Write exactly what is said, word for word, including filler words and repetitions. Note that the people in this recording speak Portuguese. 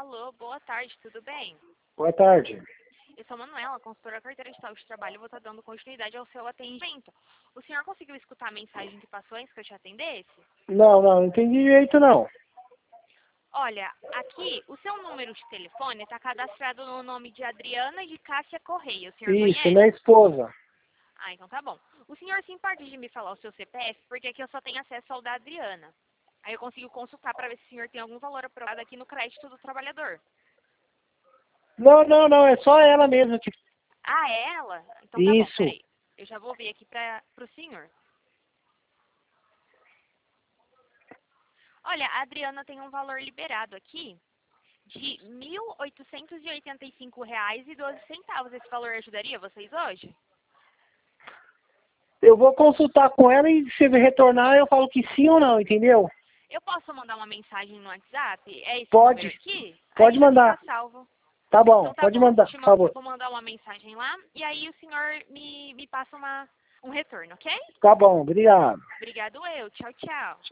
Alô, boa tarde, tudo bem? Boa tarde. Eu sou a Manuela, consultora carteira de saúde de trabalho, vou estar dando continuidade ao seu atendimento. O senhor conseguiu escutar a mensagem que passou antes que eu te atendesse? Não, não, não entendi direito não. Olha, aqui, o seu número de telefone está cadastrado no nome de Adriana de Cássia Correia, o senhor Isso, conhece? minha esposa. Ah, então tá bom. O senhor se importa de me falar o seu C P F, porque aqui eu só tenho acesso ao da Adriana. Aí eu consigo consultar para ver se o senhor tem algum valor aprovado aqui no crédito do trabalhador. Não, não, não, é só ela mesmo que... Ah, é ela? Então tá bom, Isso. peraí. Eu já vou ver aqui para o senhor. Olha, a Adriana tem um valor liberado aqui de mil oitocentos e oitenta e cinco reais e doze centavos. Esse valor ajudaria vocês hoje? Eu vou consultar com ela e se ele retornar eu falo que sim ou não, entendeu? Eu posso mandar uma mensagem no WhatsApp? É esse Pode, número aqui? pode Aí já mandar. fica salvo. Tá bom, Então tá pode bom, eu vou, mandar, te por man- eu favor. vou mandar uma mensagem lá e aí o senhor me, me passa uma, um retorno, ok? Tá bom, obrigado. Obrigado eu. Tchau, tchau.